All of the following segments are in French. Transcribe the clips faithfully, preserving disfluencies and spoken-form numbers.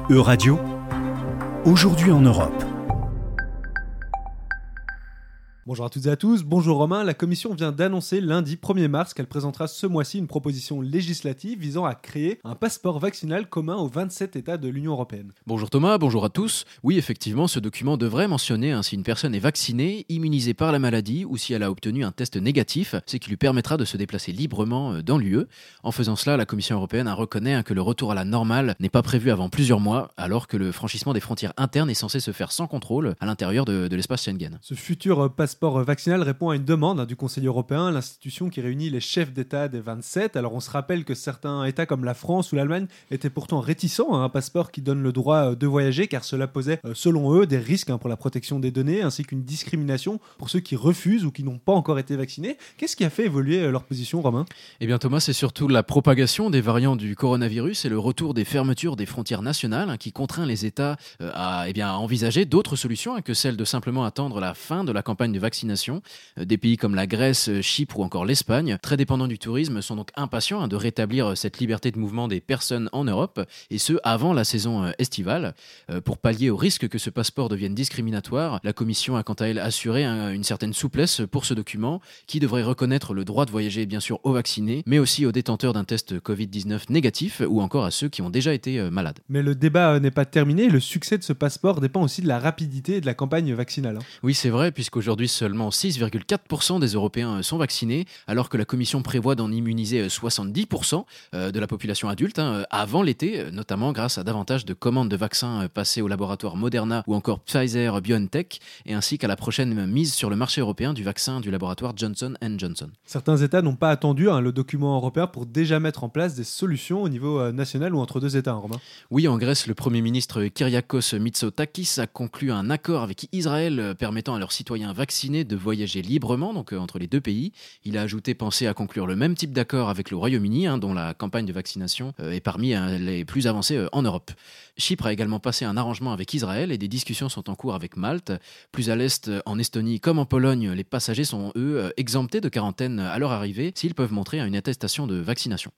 Euradio, aujourd'hui en Europe. Bonjour à toutes et à tous, bonjour Romain. La Commission vient d'annoncer lundi premier mars qu'elle présentera ce mois-ci une proposition législative visant à créer un passeport vaccinal commun aux vingt-sept États de l'Union européenne. Bonjour Thomas, bonjour à tous. Oui, effectivement, ce document devrait mentionner hein, si une personne est vaccinée, immunisée par la maladie ou si elle a obtenu un test négatif, ce qui lui permettra de se déplacer librement dans l'U E. En faisant cela, la Commission européenne reconnaît hein, que le retour à la normale n'est pas prévu avant plusieurs mois, alors que le franchissement des frontières internes est censé se faire sans contrôle à l'intérieur de, de l'espace Schengen. Ce futur passeport Le passeport vaccinal répond à une demande hein, du Conseil européen, l'institution qui réunit les chefs d'État des vingt-sept. Alors on se rappelle que certains États comme la France ou l'Allemagne étaient pourtant réticents à un passeport qui donne le droit de voyager, car cela posait, selon eux, des risques hein, pour la protection des données, ainsi qu'une discrimination pour ceux qui refusent ou qui n'ont pas encore été vaccinés. Qu'est-ce qui a fait évoluer leur position, Romain ? Eh bien Thomas, c'est surtout la propagation des variants du coronavirus et le retour des fermetures des frontières nationales hein, qui contraint les États euh, à, eh bien, à envisager d'autres solutions hein, que celle de simplement attendre la fin de la campagne de vaccination. Des pays comme la Grèce, Chypre ou encore l'Espagne, très dépendants du tourisme, sont donc impatients hein, de rétablir cette liberté de mouvement des personnes en Europe, et ce avant la saison estivale. Euh, pour pallier au risque que ce passeport devienne discriminatoire, la Commission a quant à elle assuré hein, une certaine souplesse pour ce document, qui devrait reconnaître le droit de voyager bien sûr aux vaccinés, mais aussi aux détenteurs d'un test covid dix-neuf négatif ou encore à ceux qui ont déjà été euh, malades. Mais le débat n'est pas terminé, le succès de ce passeport dépend aussi de la rapidité de la campagne vaccinale. Hein. Oui, c'est vrai, puisqu'aujourd'hui seulement six virgule quatre pour cent des Européens sont vaccinés, alors que la Commission prévoit d'en immuniser soixante-dix pour cent de la population adulte hein, avant l'été, notamment grâce à davantage de commandes de vaccins passées au laboratoire Moderna ou encore Pfizer-BioNTech, et ainsi qu'à la prochaine mise sur le marché européen du vaccin du laboratoire Johnson and Johnson. Certains États n'ont pas attendu hein, le document européen pour déjà mettre en place des solutions au niveau euh, national ou entre deux États, hein, Romain. Oui, en Grèce, le Premier ministre Kyriakos Mitsotakis a conclu un accord avec Israël euh, permettant à leurs citoyens vaccinés de voyager librement donc euh, entre les deux pays. Il a ajouté penser à conclure le même type d'accord avec le Royaume-Uni, hein, dont la campagne de vaccination euh, est parmi hein, les plus avancées euh, en Europe. Chypre a également passé un arrangement avec Israël et des discussions sont en cours avec Malte. Plus à l'est, en Estonie comme en Pologne, les passagers sont eux euh, exemptés de quarantaine à leur arrivée s'ils peuvent montrer une attestation de vaccination.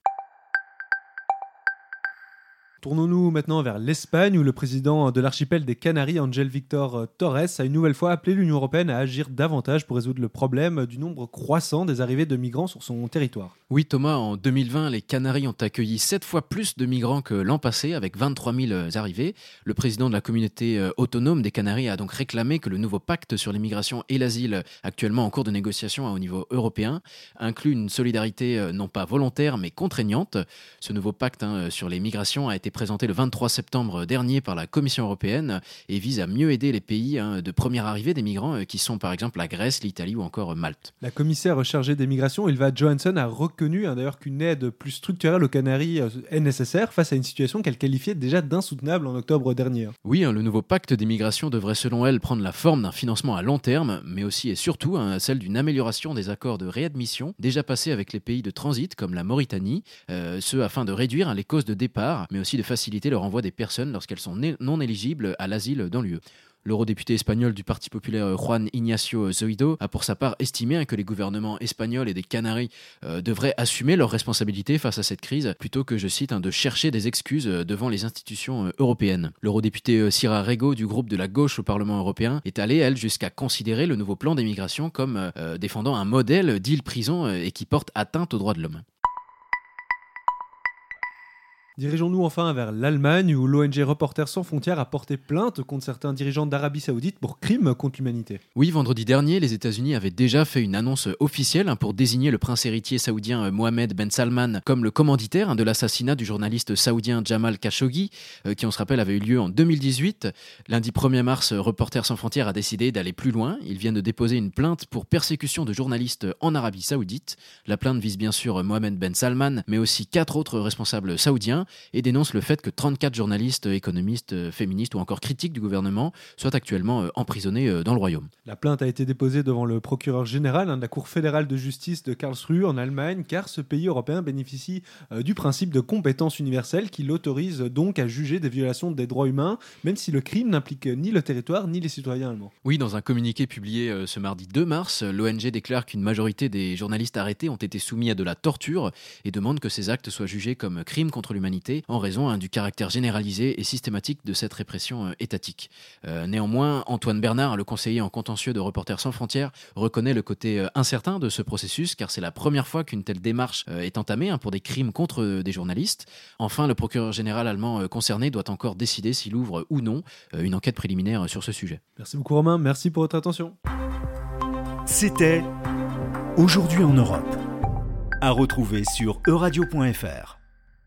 Tournons-nous maintenant vers l'Espagne, où le président de l'archipel des Canaries, Ángel Víctor Torres, a une nouvelle fois appelé l'Union européenne à agir davantage pour résoudre le problème du nombre croissant des arrivées de migrants sur son territoire. Oui Thomas, en deux mille vingt, les Canaries ont accueilli sept fois plus de migrants que l'an passé, avec vingt-trois mille arrivées. Le président de la communauté autonome des Canaries a donc réclamé que le nouveau pacte sur l'immigration et l'asile, actuellement en cours de négociation au niveau européen, inclut une solidarité non pas volontaire mais contraignante. Ce nouveau pacte hein, sur les migrations a été présenté le vingt-trois septembre dernier par la Commission européenne et vise à mieux aider les pays hein, de première arrivée des migrants qui sont par exemple la Grèce, l'Italie ou encore Malte. La commissaire chargée des migrations, Ylva Johansson, a reconnu hein, d'ailleurs qu'une aide plus structurelle aux Canaries euh, est nécessaire face à une situation qu'elle qualifiait déjà d'insoutenable en octobre dernier. Oui, hein, le nouveau pacte des migrations devrait selon elle prendre la forme d'un financement à long terme, mais aussi et surtout hein, celle d'une amélioration des accords de réadmission déjà passés avec les pays de transit comme la Mauritanie, euh, ce afin de réduire hein, les causes de départ, mais aussi de faciliter le renvoi des personnes lorsqu'elles sont non éligibles à l'asile dans l'U E. L'eurodéputé espagnol du Parti populaire Juan Ignacio Zoido a pour sa part estimé que les gouvernements espagnols et des Canaries euh, devraient assumer leurs responsabilités face à cette crise plutôt que, je cite, hein, de chercher des excuses devant les institutions euh, européennes. L'eurodéputée Sira Rego du groupe de la gauche au Parlement européen est allée, elle, jusqu'à considérer le nouveau plan d'immigration comme euh, défendant un modèle d'île-prison euh, et qui porte atteinte aux droits de l'homme. Dirigeons-nous enfin vers l'Allemagne, où l'O N G Reporters sans frontières a porté plainte contre certains dirigeants d'Arabie Saoudite pour crimes contre l'humanité. Oui, vendredi dernier, les États-Unis avaient déjà fait une annonce officielle hein, pour désigner le prince héritier saoudien Mohammed Ben Salman comme le commanditaire hein, de l'assassinat du journaliste saoudien Jamal Khashoggi, euh, qui on se rappelle avait eu lieu en deux mille dix-huit. Lundi premier mars, Reporters sans frontières a décidé d'aller plus loin. Ils viennent de déposer une plainte pour persécution de journalistes en Arabie Saoudite. La plainte vise bien sûr Mohammed Ben Salman, mais aussi quatre autres responsables saoudiens, et dénonce le fait que trente-quatre journalistes, économistes, féministes ou encore critiques du gouvernement soient actuellement emprisonnés dans le royaume. La plainte a été déposée devant le procureur général hein, de la Cour fédérale de justice de Karlsruhe en Allemagne, car ce pays européen bénéficie euh, du principe de compétence universelle qui l'autorise donc à juger des violations des droits humains, même si le crime n'implique ni le territoire ni les citoyens allemands. Oui, dans un communiqué publié euh, ce mardi deux mars, l'O N G déclare qu'une majorité des journalistes arrêtés ont été soumis à de la torture et demande que ces actes soient jugés comme crimes contre l'humanité l'humanité en raison hein, du caractère généralisé et systématique de cette répression euh, étatique. Euh, néanmoins, Antoine Bernard, le conseiller en contentieux de Reporters sans frontières, reconnaît le côté euh, incertain de ce processus car c'est la première fois qu'une telle démarche euh, est entamée hein, pour des crimes contre euh, des journalistes. Enfin, le procureur général allemand euh, concerné doit encore décider s'il ouvre ou non euh, une enquête préliminaire euh, sur ce sujet. Merci beaucoup Romain, merci pour votre attention. C'était Aujourd'hui en Europe, à retrouver sur euradio point f r.